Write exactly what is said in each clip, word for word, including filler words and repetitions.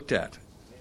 looked at.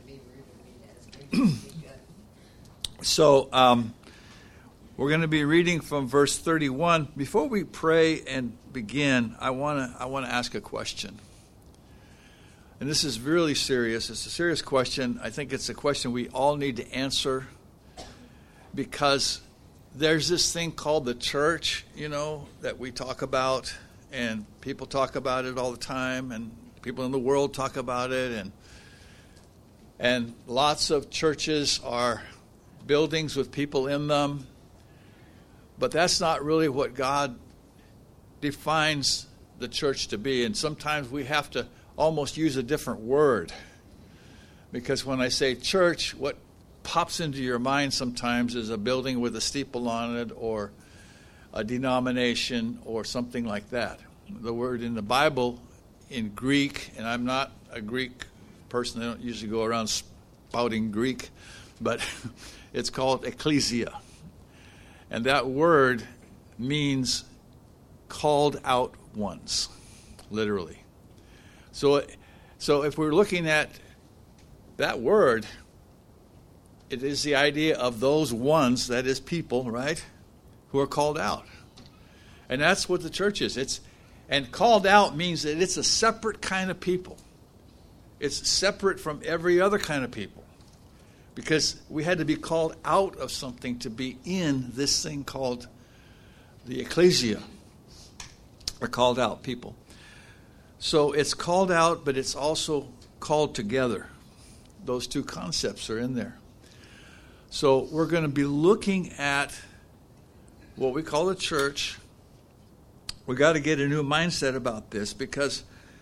So um, we're going to be reading from verse thirty-one. Before we pray and begin, I want to I want to ask a question. And this is really serious. It's a serious question. I think it's a question we all need to answer, because there's this thing called the church, you know, that we talk about, and people talk about it all the time, and people in the world talk about it, and and lots of churches are buildings with people in them, but that's not really what God defines the church to be. And sometimes we have to almost use a different word, because when I say church, what pops into your mind sometimes is a building with a steeple on it, or a denomination, or something like that. The word in the Bible in Greek, and I'm not a Greek person, I don't usually go around spouting Greek, but it's called ecclesia. And that word means called out ones, literally. So, so if we're looking at that word, it is the idea of those ones, that is people, right, who are called out. And that's what the church is. It's and called out means that it's a separate kind of people. It's separate from every other kind of people, because we had to be called out of something to be in this thing called the ecclesia, or called out people. So it's called out, but it's also called together. Those two concepts are in there. So we're going to be looking at what we call the church. We got to get a new mindset about this, because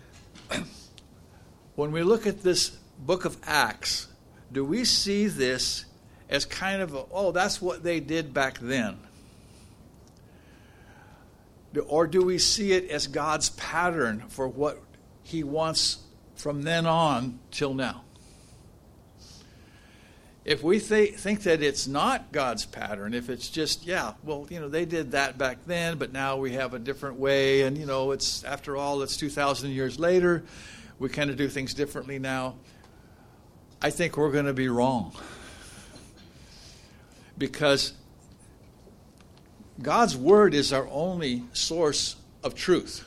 when we look at this book of Acts, do we see this as kind of a, oh, that's what they did back then? Or do we see it as God's pattern for what he wants from then on till now? If we th- think that it's not God's pattern, if it's just, yeah, well, you know, they did that back then, but now we have a different way, and, you know, it's, after all, it's two thousand years later, we kind of do things differently now, I think we're going to be wrong. Because God's word is our only source of truth.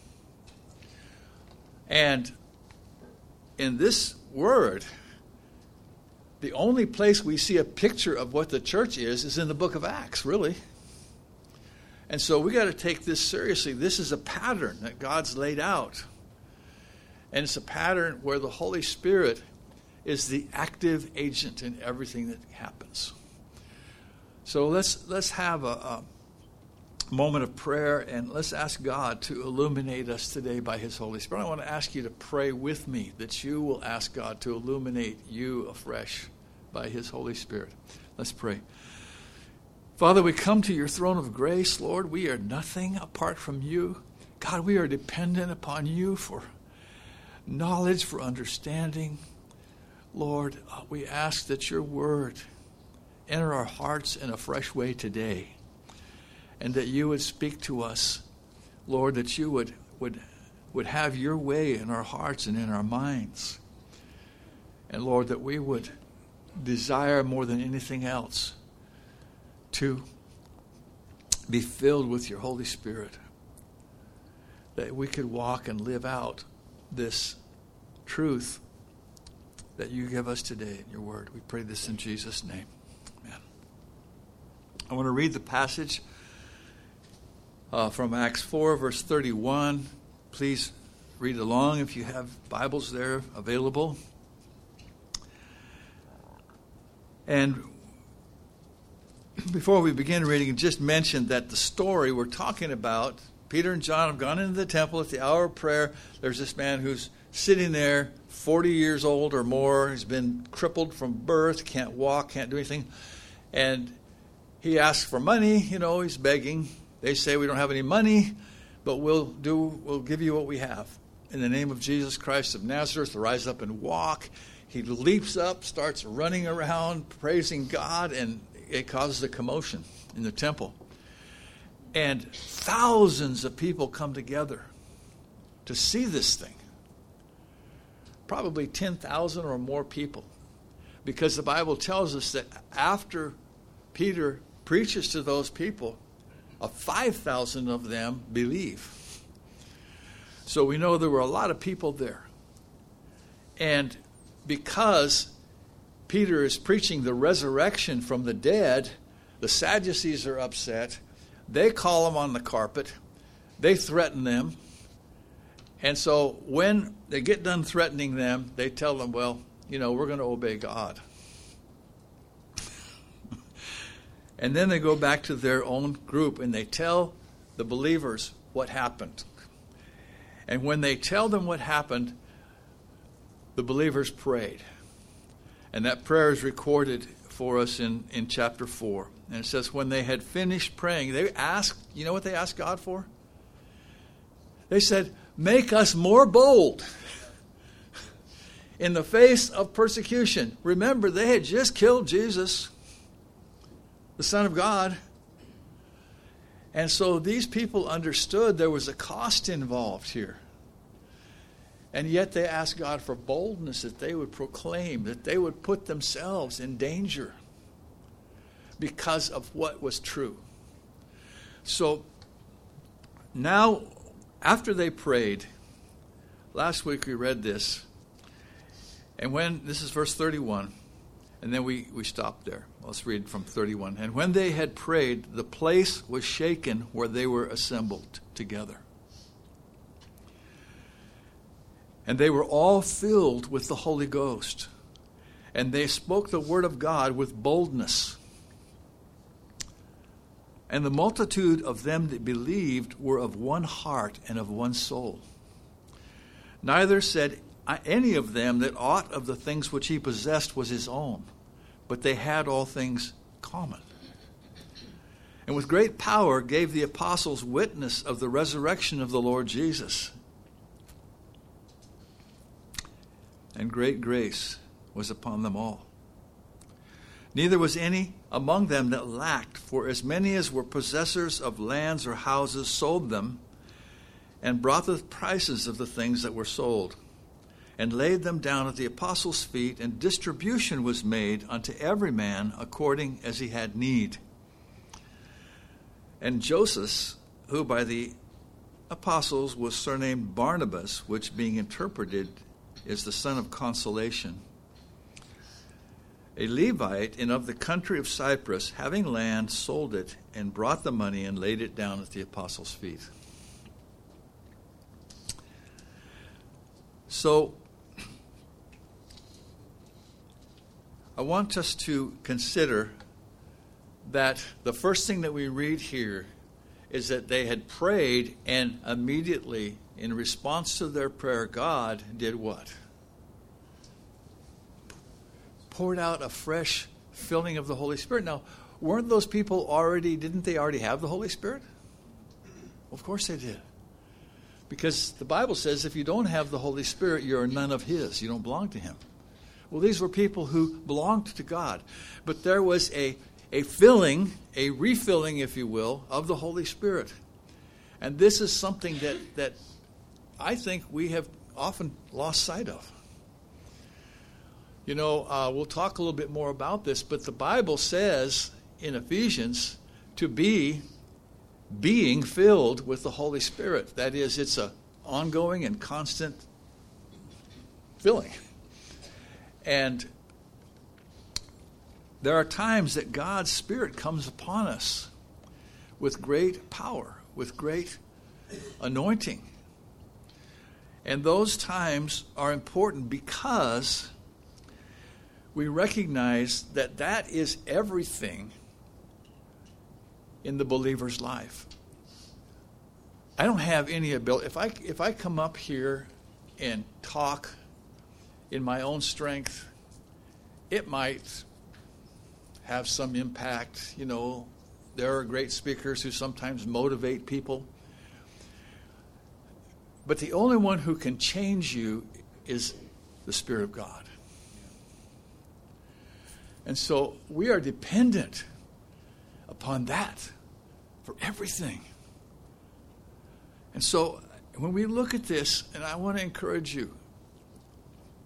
And in this word, the only place we see a picture of what the church is is in the book of Acts, really. And so we got to take this seriously. This is a pattern that God's laid out. And it's a pattern where the Holy Spirit is the active agent in everything that happens. So let's let's have a, a moment of prayer, and let's ask God to illuminate us today by his Holy Spirit. I want to ask you to pray with me that you will ask God to illuminate you afresh by his Holy Spirit. Let's pray. Father, we come to your throne of grace, Lord. We are nothing apart from you. God, we are dependent upon you for knowledge, for understanding. Lord, we ask that your word enter our hearts in a fresh way today, and that you would speak to us, Lord, that you would, would, would have your way in our hearts and in our minds. And Lord, that we would desire more than anything else to be filled with your Holy Spirit, that we could walk and live out this truth that you give us today in your word. We pray this in Jesus' name. Amen. I want to read the passage uh, from Acts four, verse thirty-one. Please read along if you have Bibles there available. And before we begin reading, just mention that the story we're talking about, Peter and John have gone into the temple at the hour of prayer. There's this man who's sitting there, forty years old or more. He's been crippled from birth, can't walk, can't do anything. And he asks for money, you know, he's begging. They say, we don't have any money, but we'll do, we'll give you what we have. In the name of Jesus Christ of Nazareth, rise up and walk. He leaps up, starts running around, praising God, and it causes a commotion in the temple. And thousands of people come together to see this thing. probably ten thousand or more people. Because the Bible tells us that after Peter preaches to those people, uh, five thousand of them believe. So we know there were a lot of people there. And because Peter is preaching the resurrection from the dead, the Sadducees are upset. They call him on the carpet. They threaten them. And so when they get done threatening them, they tell them, well, you know, we're going to obey God. And then they go back to their own group and they tell the believers what happened. And when they tell them what happened, the believers prayed. And that prayer is recorded for us in, in chapter four. And it says, when they had finished praying, they asked, you know what they asked God for? They said, make us more bold in the face of persecution. Remember, they had just killed Jesus, the Son of God. And so these people understood there was a cost involved here. And yet they asked God for boldness that they would proclaim, that they would put themselves in danger because of what was true. So now, after they prayed, last week we read this, and when, this is verse thirty-one, and then we, we stopped there. Let's read from thirty-one. And when they had prayed, the place was shaken where they were assembled together. And they were all filled with the Holy Ghost. And they spoke the word of God with boldness. And the multitude of them that believed were of one heart and of one soul. Neither said any of them that aught of the things which he possessed was his own, but they had all things common. And with great power gave the apostles witness of the resurrection of the Lord Jesus. And great grace was upon them all. Neither was any among them that lacked, for as many as were possessors of lands or houses sold them, and brought the prices of the things that were sold, and laid them down at the apostles' feet, and distribution was made unto every man according as he had need. And Joseph, who by the apostles was surnamed Barnabas, which being interpreted is the son of consolation, a Levite and of the country of Cyprus, having land, sold it, and brought the money and laid it down at the apostles' feet. So, I want us to consider that the first thing that we read here is that they had prayed, and immediately, in response to their prayer, God did what? Poured out a fresh filling of the Holy Spirit. Now, weren't those people already, didn't they already have the Holy Spirit? Of course they did. Because the Bible says if you don't have the Holy Spirit, you're none of His. You don't belong to Him. Well, these were people who belonged to God. But there was a, a filling, a refilling, if you will, of the Holy Spirit. And this is something that, that I think we have often lost sight of. You know, uh, we'll talk a little bit more about this, but the Bible says in Ephesians to be being filled with the Holy Spirit. That is, it's an ongoing and constant filling. And there are times that God's Spirit comes upon us with great power, with great anointing. And those times are important because we recognize that that is everything in the believer's life. I don't have any ability. If I, if I come up here and talk in my own strength, it might have some impact. You know, there are great speakers who sometimes motivate people. But the only one who can change you is the Spirit of God. And so we are dependent upon that for everything. And so when we look at this, and I want to encourage you,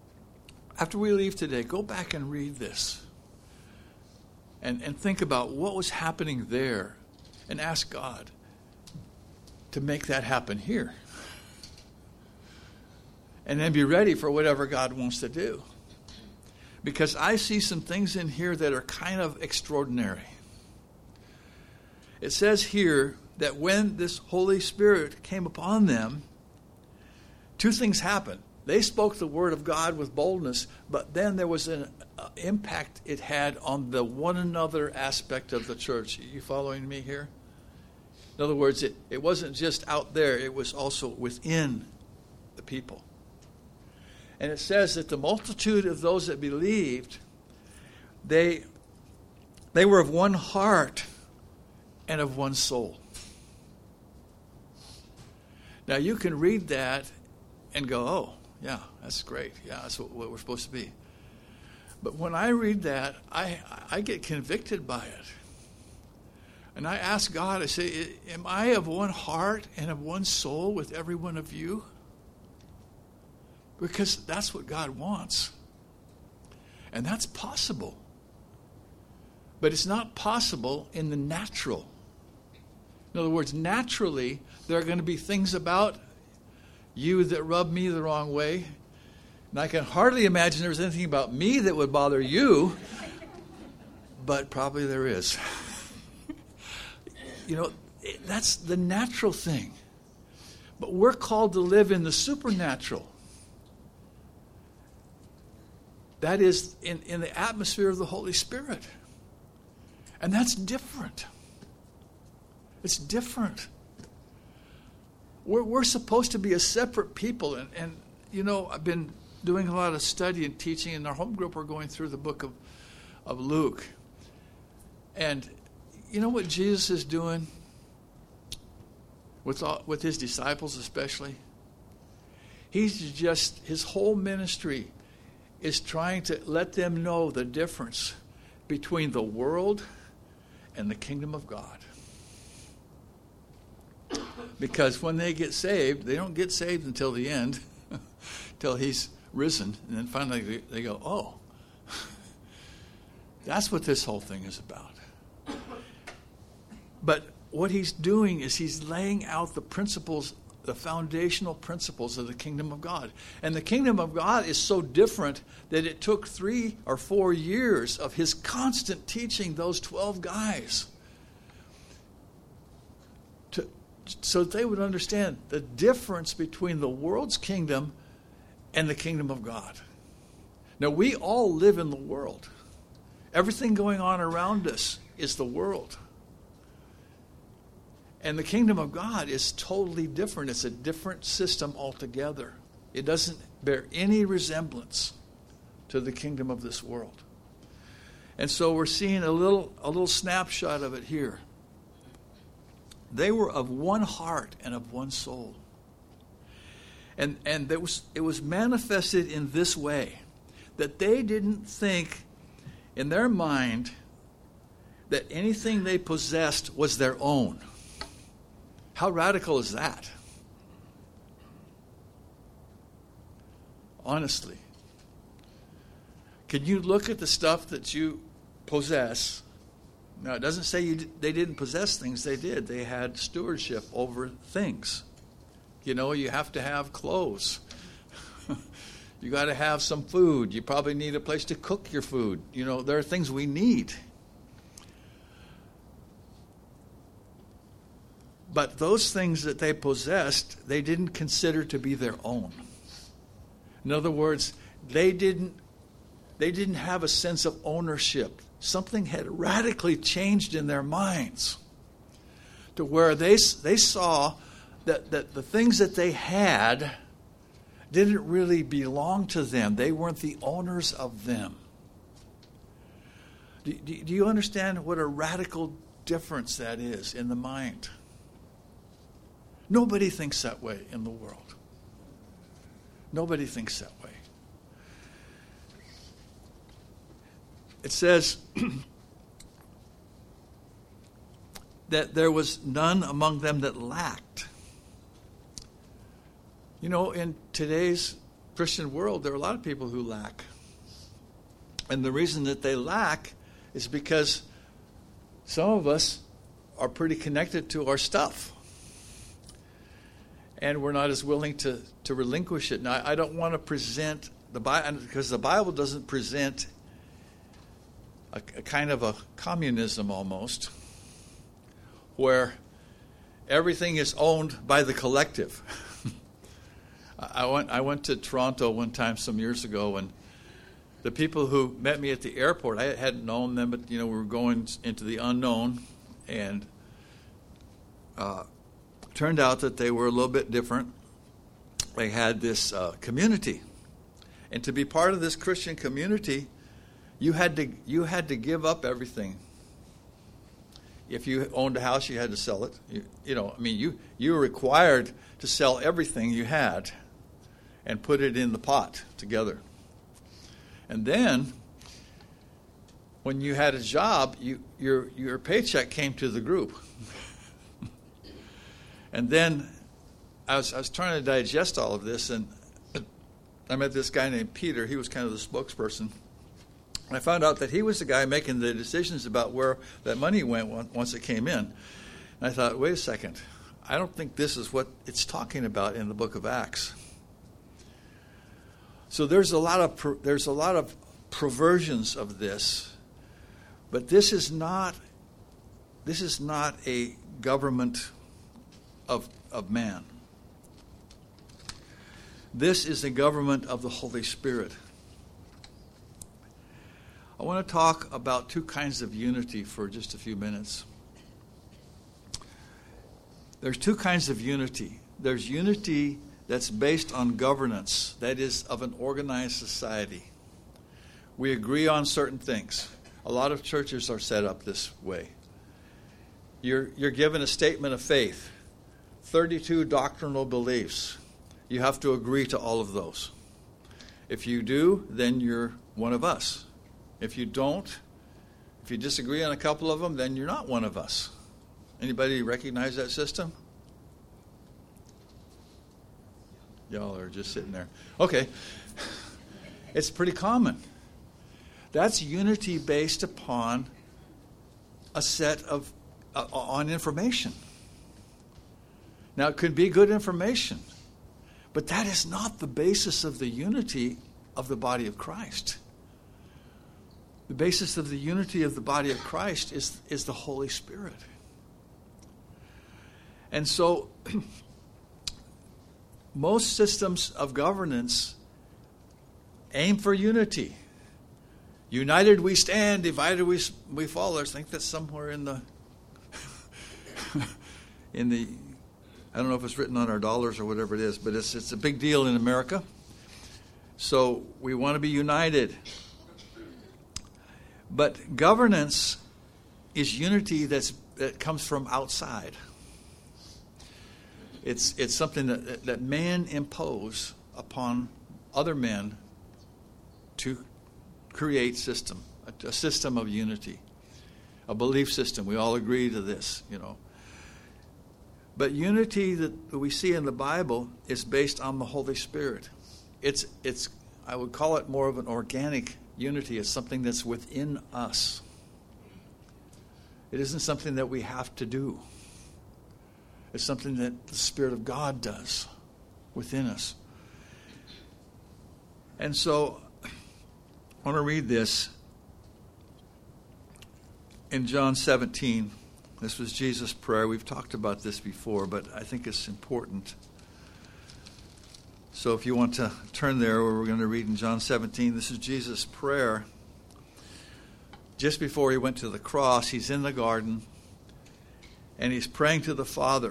after we leave today, go back and read this. And, and think about what was happening there. And ask God to make that happen here. And then be ready for whatever God wants to do. Because I see some things in here that are kind of extraordinary. It says here that when this Holy Spirit came upon them, two things happened. They spoke the word of God with boldness, but then there was an uh, impact it had on the one another aspect of the church. Are you following me here? In other words, it, it wasn't just out there, it was also within the people. And it says that the multitude of those that believed, they, they were of one heart and of one soul. Now you can read that and go, oh, yeah, that's great. Yeah, that's what, what we're supposed to be. But when I read that, I, I get convicted by it. And I ask God, I say, am I of one heart and of one soul with every one of you? Because that's what God wants. And that's possible. But it's not possible in the natural. In other words, naturally, there are going to be things about you that rub me the wrong way. And I can hardly imagine there's anything about me that would bother you. But probably there is. You know, that's the natural thing. But we're called to live in the supernatural. That is in, in the atmosphere of the Holy Spirit. And that's different. It's different. We're, we're supposed to be a separate people. And, and, you know, I've been doing a lot of study and teaching. In our home group, we're going through the book of, of Luke. And you know what Jesus is doing with all, with his disciples especially? He's just, his whole ministry is trying to let them know the difference between the world and the kingdom of God. Because when they get saved, they don't get saved until the end, until he's risen. And then finally they, they go, oh, that's what this whole thing is about. But what he's doing is he's laying out the principles, the foundational principles of the kingdom of God. And the kingdom of God is so different that it took three or four years of his constant teaching those twelve guys to, so that they would understand the difference between the world's kingdom and the kingdom of God. Now, we all live in the world. Everything going on around us is the world. And the kingdom of God is totally different. It's a different system altogether. It doesn't bear any resemblance to the kingdom of this world. And so we're seeing a little a little snapshot of it here. They were of one heart and of one soul. And and there was it was manifested in this way, that they didn't think in their mind that anything they possessed was their own. How radical is that? Honestly. Can you look at the stuff that you possess? Now, it doesn't say you, they didn't possess things. They did. They had stewardship over things. You know, you have to have clothes. You got to have some food. You probably need a place to cook your food. You know, there are things we need. But those things that they possessed, they didn't consider to be their own. In other words, they didn't they didn't have a sense of ownership. Something had radically changed in their minds to where they they saw that, that the things that they had didn't really belong to them. They weren't the owners of them. Do, do, do you understand what a radical difference that is in the mind? Nobody thinks that way in the world. Nobody thinks that way. It says that there was none among them that lacked. You know, in today's Christian world, there are a lot of people who lack. And the reason that they lack is because some of us are pretty connected to our stuff. And we're not as willing to, to relinquish it. Now, I don't want to present the Bible, because the Bible doesn't present a, a kind of a communism almost, where everything is owned by the collective. I went I went to Toronto one time some years ago, and the people who met me at the airport, I hadn't known them, but you know we were going into the unknown, and uh, turned out that they were a little bit different. They had this uh, community, and to be part of this Christian community, you had to you had to give up everything. If you owned a house, you had to sell it. You, you know, I mean, you you were required to sell everything you had and put it in the pot together. And then, when you had a job, you, your your paycheck came to the group. And then, I was I was trying to digest all of this, and I met this guy named Peter. He was kind of the spokesperson. And I found out that he was the guy making the decisions about where that money went once it came in. And I thought, wait a second. I don't think this is what it's talking about in the book of Acts. So there's a lot of there's a lot of perversions of this, but this is not this is not a government of of man. This is the government of the Holy Spirit. I want to talk about two kinds of unity for just a few minutes. There's two kinds of unity. There's unity that's based on governance, that is, of an organized society. We agree on certain things. A lot of churches are set up this way. You're, you're given a statement of faith, thirty-two doctrinal beliefs. You have to agree to all of those. If you do, then you're one of us. If you don't, if you disagree on a couple of them, then you're not one of us. Anybody recognize that system? Y'all are just sitting there. Okay. It's pretty common. That's unity based upon a set of, uh, on information. Now, it could be good information, but that is not the basis of the unity of the body of Christ. The basis of the unity of the body of Christ is, is the Holy Spirit. And so, most systems of governance aim for unity. United we stand, divided we we fall. I think that's somewhere in the in the I don't know if it's written on our dollars or whatever it is, but it's it's a big deal in America. So we want to be united. But governance is unity that's that comes from outside. It's it's something that that man impose upon other men to create system, a, a system of unity, a belief system. We all agree to this, you know. But unity that we see in the Bible is based on the Holy Spirit. It's it's I would call it more of an organic unity. It's something that's within us. It isn't something that we have to do. It's something that the Spirit of God does within us. And so I want to read this in John seventeen. This was Jesus' prayer. We've talked about this before, but I think it's important. So if you want to turn there, we're going to read in John seventeen. This is Jesus' prayer. Just before he went to the cross, he's in the garden, and he's praying to the Father.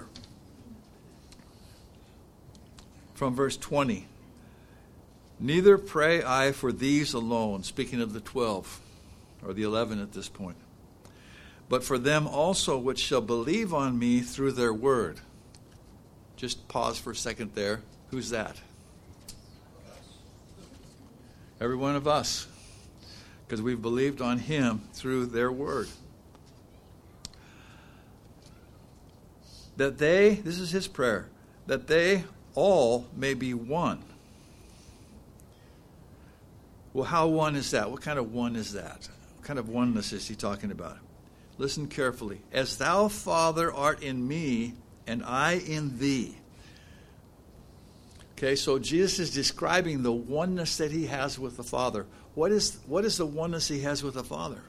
From verse twenty. Neither pray I for these alone, speaking of the twelve, or the eleven at this point, but for them also which shall believe on me through their word. Just pause for a second there. Who's that? Every one of us. Because we've believed on him through their word. That they, this is his prayer, that they all may be one. Well, how one is that? What kind of one is that? What kind of oneness is he talking about? Listen carefully. As thou, Father, art in me, and I in thee. Okay, so Jesus is describing the oneness that he has with the Father. What is, what is the oneness he has with the Father?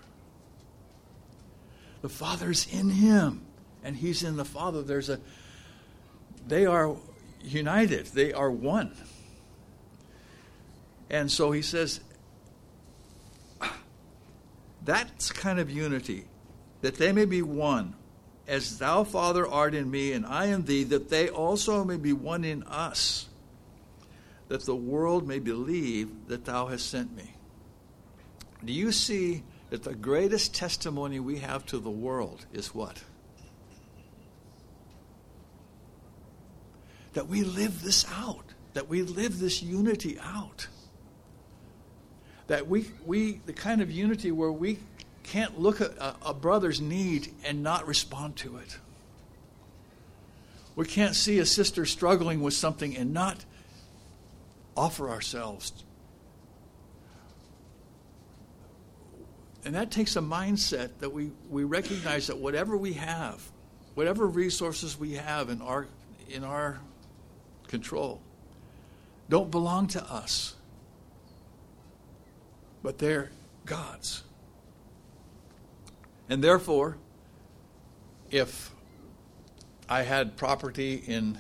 The Father's in him, and he's in the Father. There's a, they are united. They are one. And so he says, that's kind of unity, that they may be one, as thou, Father, art in me, and I in thee, that they also may be one in us, that the world may believe that thou hast sent me. Do you see that the greatest testimony we have to the world is what? That we live this out, that we live this unity out. That we, we the kind of unity where we can't look at a, a brother's need and not respond to it. We can't see a sister struggling with something and not offer ourselves. And that takes a mindset that we, we recognize that whatever we have, whatever resources we have in our in our control, don't belong to us, but they're God's. And therefore, if I had property in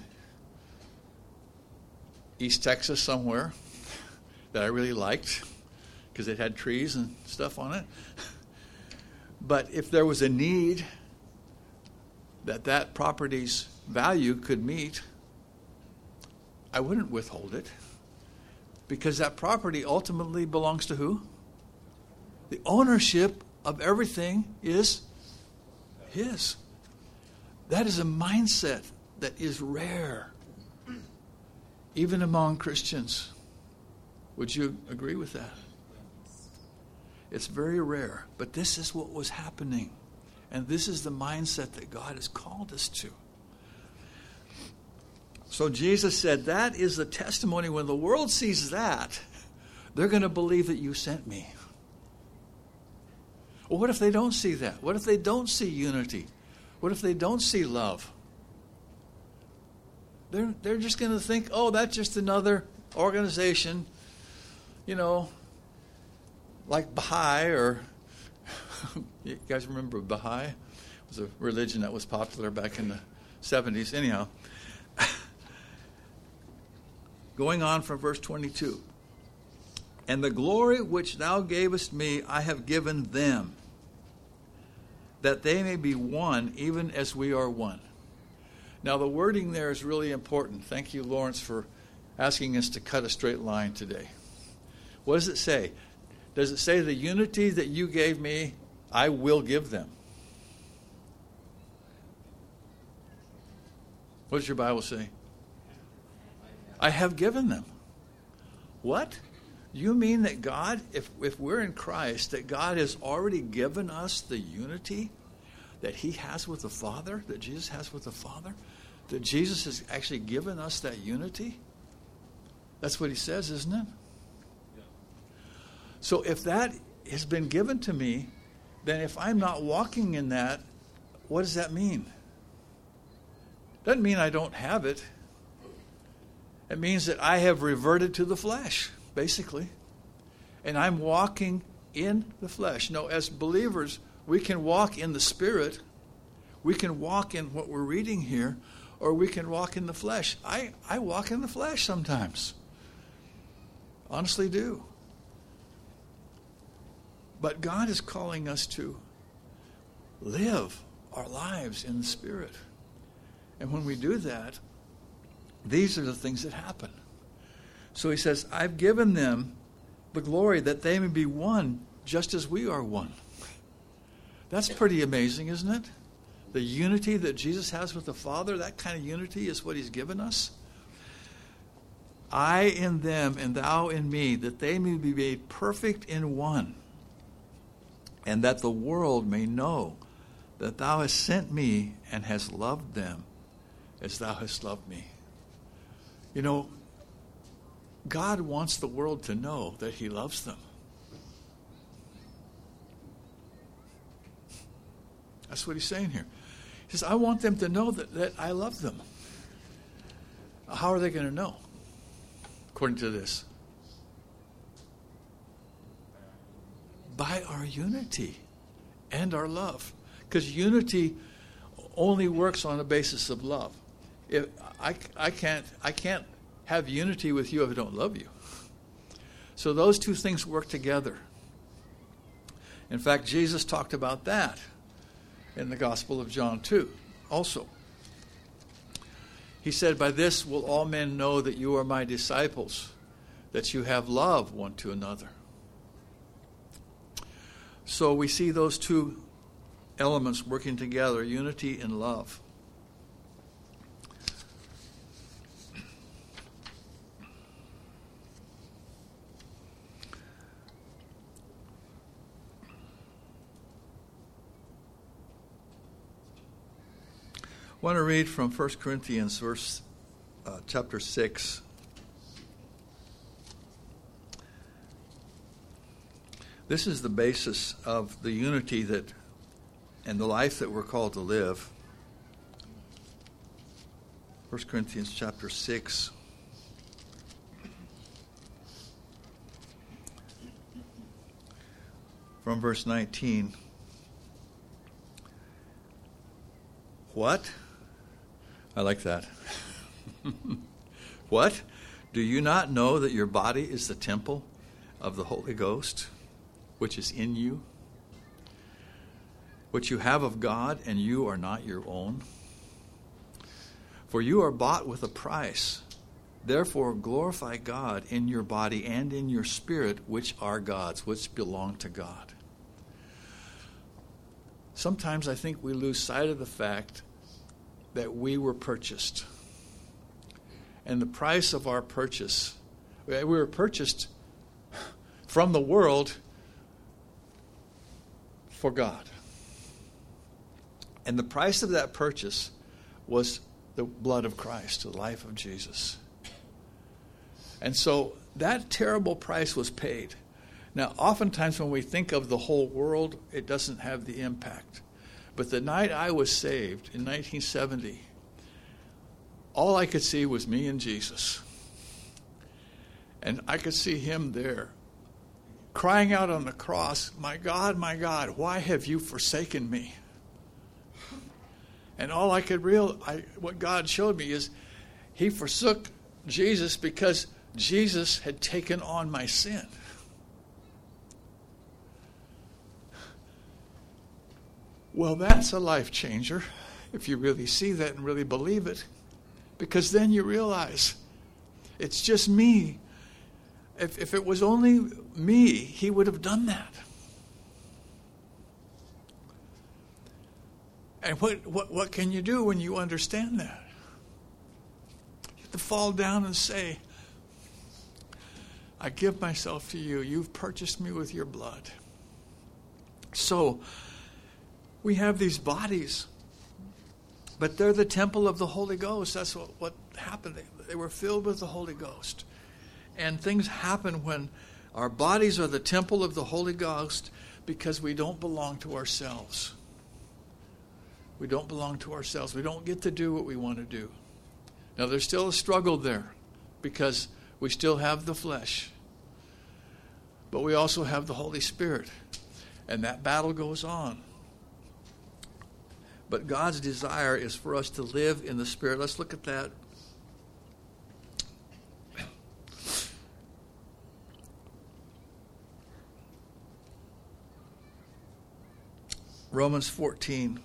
East Texas somewhere that I really liked because it had trees and stuff on it, but if there was a need that that property's value could meet, I wouldn't withhold it, because that property ultimately belongs to who? The ownership of everything is his. That is a mindset that is rare, even among Christians. Would you agree with that? It's very rare, but this is what was happening. And this is the mindset that God has called us to. So Jesus said, that is the testimony. When the world sees that, they're going to believe that you sent me. Well, what if they don't see that? What if they don't see unity? What if they don't see love? They're, they're just going to think, oh, that's just another organization, you know, like Baha'i, or you guys remember Baha'i? It was a religion that was popular back in the seventies. Anyhow, going on from verse twenty-two. And the glory which thou gavest me, I have given them, that they may be one, even as we are one. Now, the wording there is really important. Thank you, Lawrence, for asking us to cut a straight line today. What does it say? Does it say the unity that you gave me, I will give them? What does your Bible say? I have given them. What? You mean that God, if, if we're in Christ, that God has already given us the unity that he has with the Father, that Jesus has with the Father? That Jesus has actually given us that unity? That's what he says, isn't it? Yeah. So if that has been given to me, then if I'm not walking in that, what does that mean? Doesn't mean I don't have it. It means that I have reverted to the flesh, basically. And I'm walking in the flesh. No, as believers, we can walk in the Spirit. We can walk in what we're reading here, or we can walk in the flesh. I, I walk in the flesh sometimes. Honestly do. But God is calling us to live our lives in the Spirit. And when we do that, these are the things that happen. So he says, I've given them the glory that they may be one just as we are one. That's pretty amazing, isn't it? The unity that Jesus has with the Father, that kind of unity is what he's given us. I in them and thou in me, that they may be made perfect in one, and that the world may know that thou hast sent me and hast loved them as thou hast loved me. You know, God wants the world to know that he loves them. That's what he's saying here. He says, I want them to know that, that I love them. How are they going to know? According to this. By our unity and our love. Because unity only works on the basis of love. If I, I can't I can't have unity with you if I don't love you. So those two things work together. In fact, Jesus talked about that in the Gospel of John too, also. He said, by this will all men know that you are my disciples, that you have love one to another. So we see those two elements working together, unity and love. I want to read from First Corinthians verse uh, chapter six. This is the basis of the unity that and the life that we're called to live. First Corinthians chapter six. From verse nineteen. What? I like that. What? Do you not know that your body is the temple of the Holy Ghost, which is in you, which you have of God, and you are not your own? For you are bought with a price. Therefore glorify God in your body and in your spirit, which are God's, which belong to God. Sometimes I think we lose sight of the fact that we were purchased. And the price of our purchase, we were purchased from the world for God. And the price of that purchase was the blood of Christ, the life of Jesus. And so that terrible price was paid. Now, oftentimes when we think of the whole world, it doesn't have the impact. But the night I was saved in nineteen seventy, all I could see was me and Jesus. And I could see him there, crying out on the cross, my God, my God, why have you forsaken me? And all I could realize, what God showed me is he forsook Jesus because Jesus had taken on my sin. Well, that's a life changer if you really see that and really believe it. Because then you realize it's just me. If, if it was only me, he would have done that. And what, what, what can you do when you understand that? You have to fall down and say, I give myself to you. You've purchased me with your blood. So, we have these bodies, but they're the temple of the Holy Ghost. That's what, what happened. They, they were filled with the Holy Ghost. And things happen when our bodies are the temple of the Holy Ghost because we don't belong to ourselves. We don't belong to ourselves. We don't get to do what we want to do. Now, there's still a struggle there because we still have the flesh. But we also have the Holy Spirit. And that battle goes on. But God's desire is for us to live in the Spirit. Let's look at that. Romans fourteen.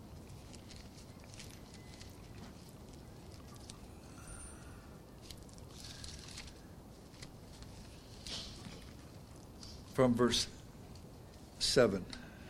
From verse seven.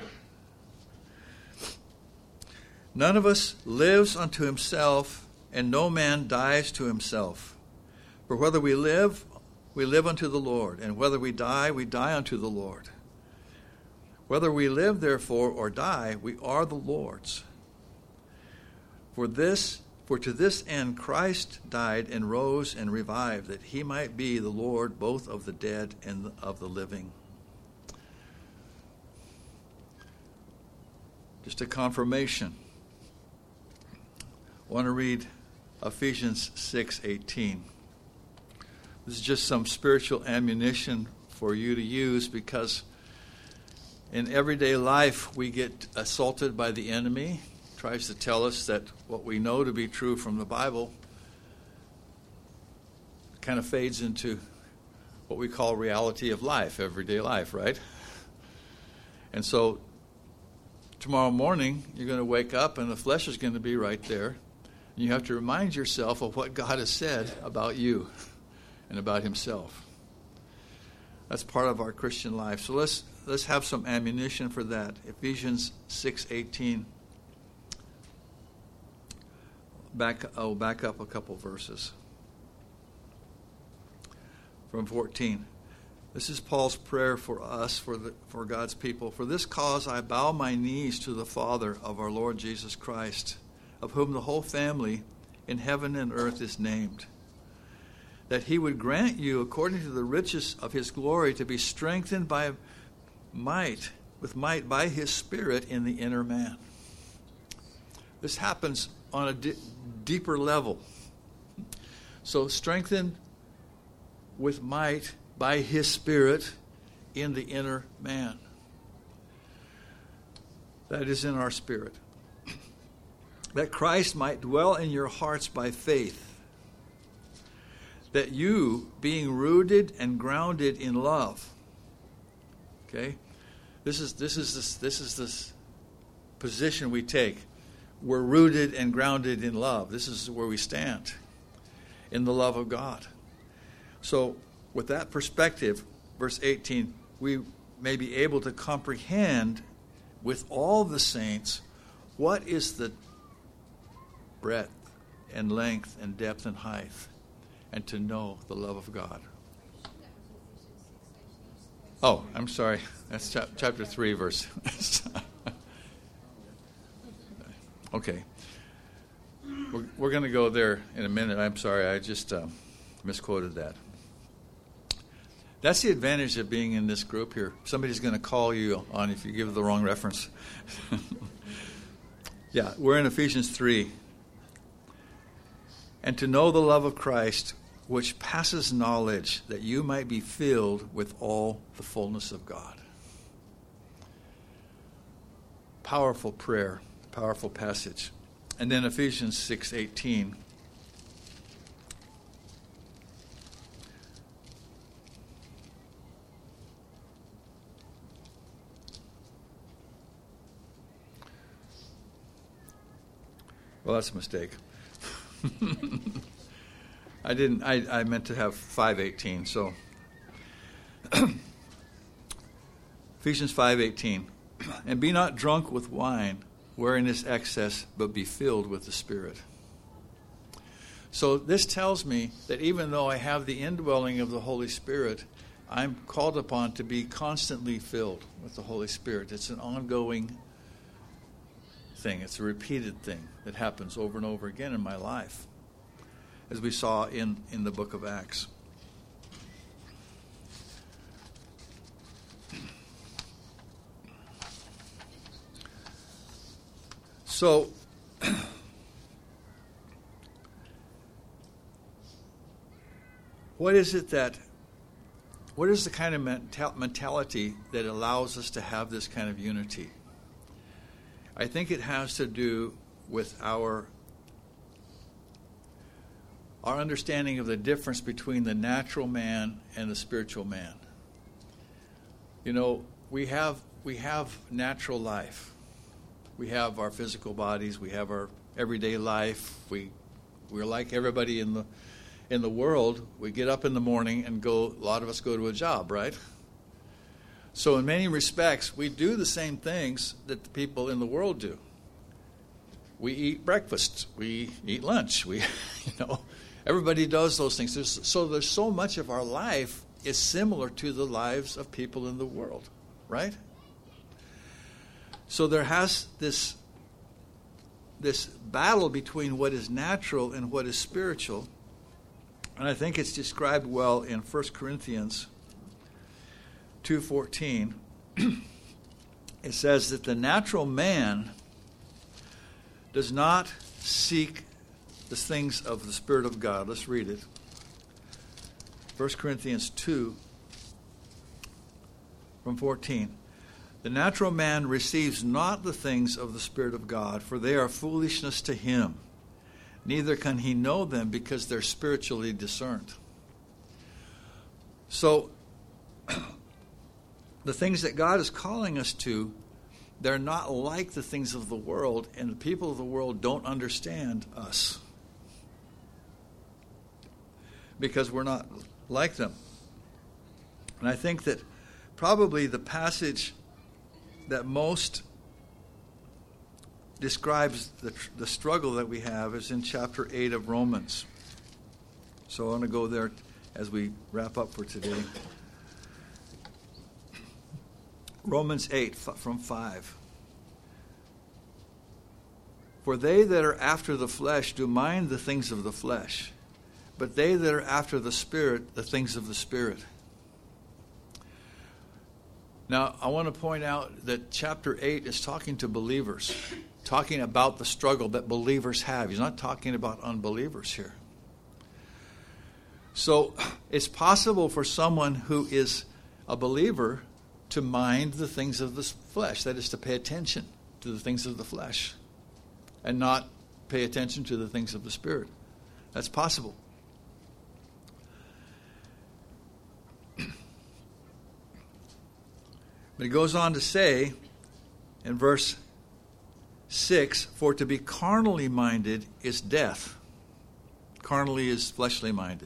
None of us lives unto himself, and no man dies to himself. For whether we live, we live unto the Lord, and whether we die, we die unto the Lord. Whether we live, therefore, or die, we are the Lord's. For this, for to this end Christ died and rose and revived, that he might be the Lord both of the dead and of the living. just a confirmation. I want to read Ephesians six eighteen. This is just some spiritual ammunition for you to use, because in everyday life we get assaulted by the enemy. He tries to tell us that what we know to be true from the Bible kind of fades into what we call reality of life, everyday life, right? And so tomorrow morning you're going to wake up and the flesh is going to be right there. And you have to remind yourself of what God has said about you and about himself. That's part of our Christian life. So let's let's have some ammunition for that. Ephesians six eighteen. Back oh back up a couple verses. From fourteen. This is Paul's prayer for us, for the for God's people. For this cause I bow my knees to the Father of our Lord Jesus Christ, of whom the whole family in heaven and earth is named, that he would grant you, according to the riches of his glory, to be strengthened by might, with might by his Spirit in the inner man. This happens on a di- deeper level. So strengthened with might by his Spirit in the inner man. That is in our spirit. That Christ might dwell in your hearts by faith, that you, being rooted and grounded in love. Okay? This is this is this this is this position we take. We're rooted and grounded in love. This is where we stand, in the love of God. So, with that perspective, verse eighteen, we may be able to comprehend with all the saints what is the breadth and length and depth and height, and to know the love of God. Oh, I'm sorry. That's cha- chapter three, verse. Okay. We're, we're going to go there in a minute. I'm sorry. I just uh, misquoted that. That's the advantage of being in this group here. Somebody's going to call you on if you give the wrong reference. Yeah, we're in Ephesians three. And to know the love of Christ, which passes knowledge, that you might be filled with all the fullness of God. Powerful prayer, powerful passage. And then Ephesians six eighteen. Well, that's a mistake. I didn't. I, I meant to have five eighteen. So Ephesians five eighteen, and be not drunk with wine, wherein is excess, but be filled with the Spirit. So this tells me that even though I have the indwelling of the Holy Spirit, I'm called upon to be constantly filled with the Holy Spirit. It's an ongoing thing. It's a repeated thing that happens over and over again in my life, as we saw in, in the book of Acts. So, what is it that, what is the kind of mental, mentality that allows us to have this kind of unity? I think it has to do with our our understanding of the difference between the natural man and the spiritual man. You know, we have we have natural life. We have our physical bodies. We have our everyday life. We we're like everybody in the in the world. We get up in the morning and go. A lot of us go to a job, right? So in many respects, we do the same things that the people in the world do. We eat breakfast. We eat lunch. We, you know, everybody does those things. There's, so there's so much of our life is similar to the lives of people in the world, right? So there has this this battle between what is natural and what is spiritual, and I think it's described well in First Corinthians two fourteen. It says that the natural man does not seek the things of the Spirit of God. Let's read it. First Corinthians two, from fourteen. The natural man receives not the things of the Spirit of God, for they are foolishness to him. Neither can he know them, because they're spiritually discerned. So, the things that God is calling us to, they're not like the things of the world, and the people of the world don't understand us, because we're not like them. And I think that probably the passage that most describes the, the struggle that we have is in chapter eight of Romans. So I want to go there as we wrap up for today. Romans eight, from five. For they that are after the flesh do mind the things of the flesh, but they that are after the Spirit, the things of the Spirit. Now, I want to point out that chapter eight is talking to believers, talking about the struggle that believers have. He's not talking about unbelievers here. So, it's possible for someone who is a believer to mind the things of the flesh, that is, to pay attention to the things of the flesh and not pay attention to the things of the Spirit. That's possible. But he goes on to say in verse six, for to be carnally minded is death. Carnally is fleshly minded.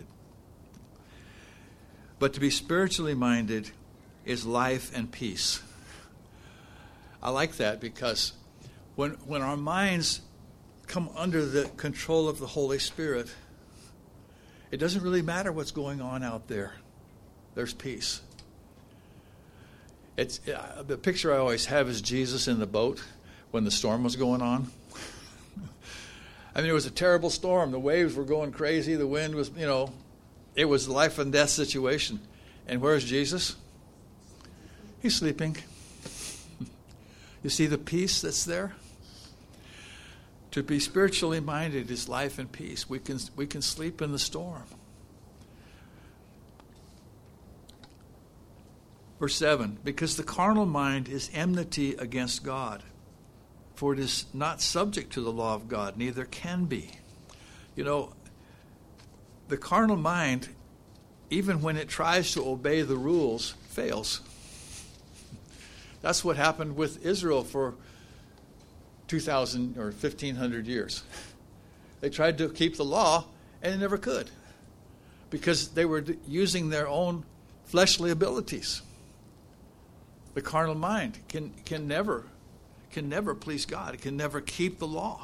But to be spiritually minded is life and peace. I like that, because when when our minds come under the control of the Holy Spirit, it doesn't really matter what's going on out there. There's peace. It's uh, the picture I always have is Jesus in the boat when the storm was going on. I mean, it was a terrible storm. The waves were going crazy. The wind was, you know, it was a life and death situation. And where's Jesus? He's sleeping. You see the peace that's there? To be spiritually minded is life and peace. We can we can sleep in the storm. Verse seven, because the carnal mind is enmity against God, for it is not subject to the law of God, neither can be. You know, the carnal mind, even when it tries to obey the rules, fails. That's what happened with Israel for two thousand or fifteen hundred years. They tried to keep the law, and they never could, because they were using their own fleshly abilities. The carnal mind can can never can never please God. It can never keep the law.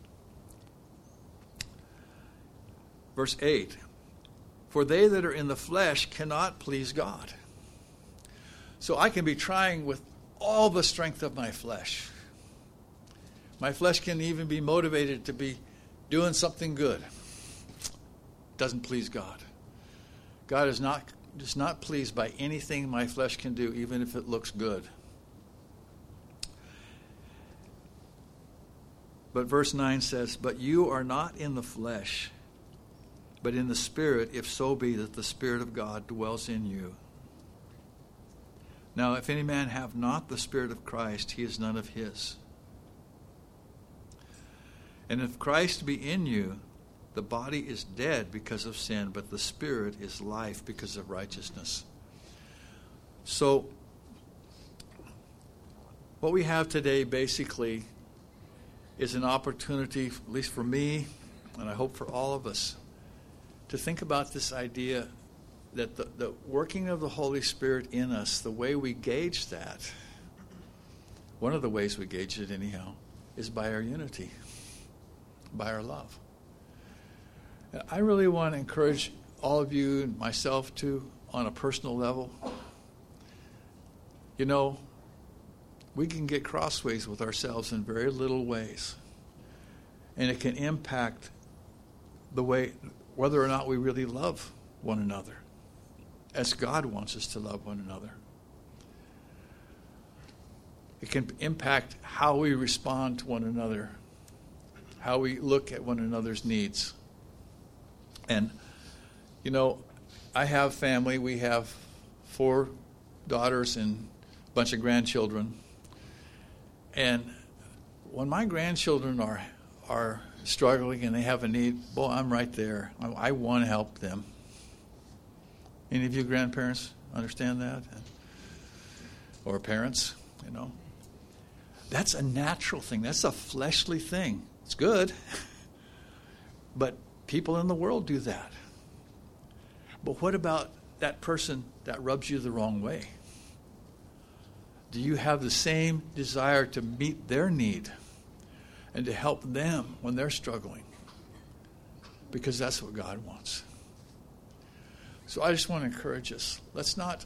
Verse eight, for they that are in the flesh cannot please God. So I can be trying with all the strength of my flesh. My flesh can even be motivated to be doing something good. Doesn't please God. God is not is not pleased by anything my flesh can do, even if it looks good. But verse nine says, but you are not in the flesh, but in the Spirit, if so be that the Spirit of God dwells in you. Now, if any man have not the Spirit of Christ, he is none of his. And if Christ be in you, the body is dead because of sin, but the Spirit is life because of righteousness. So, what we have today basically is an opportunity, at least for me, and I hope for all of us, to think about this idea that the, the working of the Holy Spirit in us, the way we gauge that, one of the ways we gauge it anyhow, is by our unity, by our love. I really want to encourage all of you and myself too, on a personal level. You know, we can get crossways with ourselves in very little ways. And it can impact the way, whether or not we really love one another, as God wants us to love one another. It can impact how we respond to one another how we look at one another's needs. And, you know, I have family. We have four daughters and a bunch of grandchildren. And when my grandchildren are are struggling and they have a need, boy, I'm right there. I, I want to help them. Any of you grandparents understand that? Or parents, you know? That's a natural thing. That's a fleshly thing. It's good. But people in the world do that. But what about that person that rubs you the wrong way? Do you have the same desire to meet their need and to help them when they're struggling? Because that's what God wants. So I just want to encourage us. Let's not,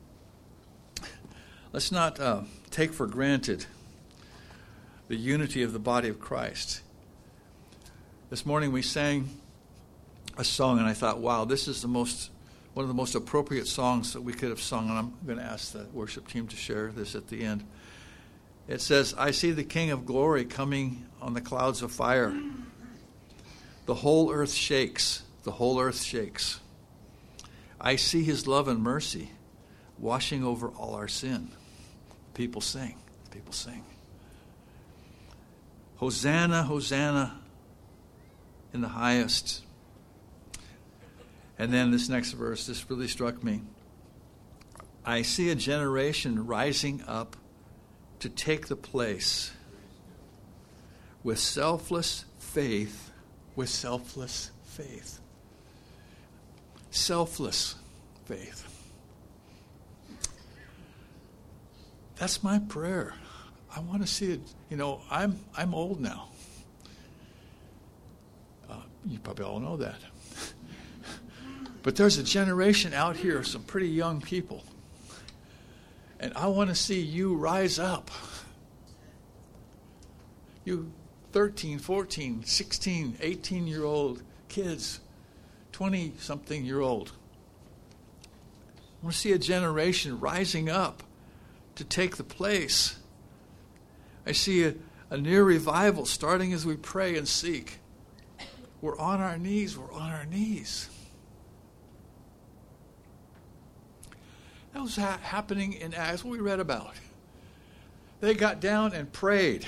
let's not uh, take for granted the unity of the body of Christ. This morning we sang a song, and I thought, wow, this is the most one of the most appropriate songs that we could have sung, and I'm going to ask the worship team to share this at the end. It says, I see the King of glory coming on the clouds of fire. The whole earth shakes. The whole earth shakes. I see his love and mercy washing over all our sin. People sing. People sing. Hosanna, Hosanna in the highest. And then this next verse, this really struck me. I see a generation rising up to take the place with selfless faith, with selfless faith. Selfless faith. That's my prayer. I want to see it. You know, I'm I'm old now. Uh, you probably all know that. But there's a generation out here of some pretty young people. And I want to see you rise up. You thirteen, fourteen, sixteen, eighteen-year-old kids, twenty-something-year-old. I want to see a generation rising up to take the place. I see a, a near revival starting as we pray and seek. We're on our knees. We're on our knees. That was ha- happening in Acts, what we read about. They got down and prayed,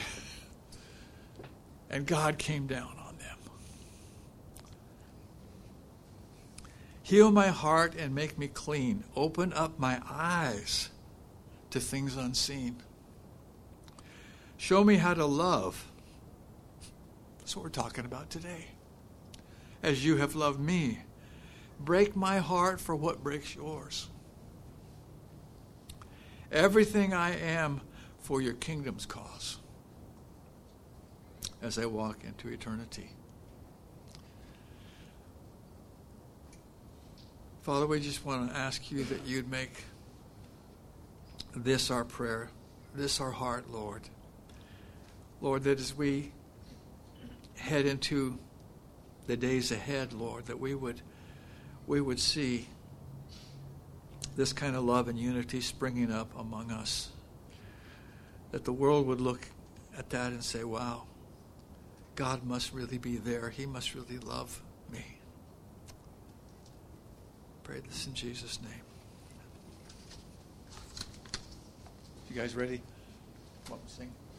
and God came down on them. Heal my heart and make me clean. Open up my eyes to things unseen. Show me how to love. That's what we're talking about today. As you have loved me. Break my heart for what breaks yours. Everything I am for your kingdom's cause as I walk into eternity. Father, we just want to ask you that you'd make this our prayer, this our heart, Lord. Lord, that as we head into the days ahead, Lord, that we would we would see this kind of love and unity springing up among us. That the world would look at that and say, wow, God must really be there. He must really love me. Pray this in Jesus' name. You guys ready? Want to sing?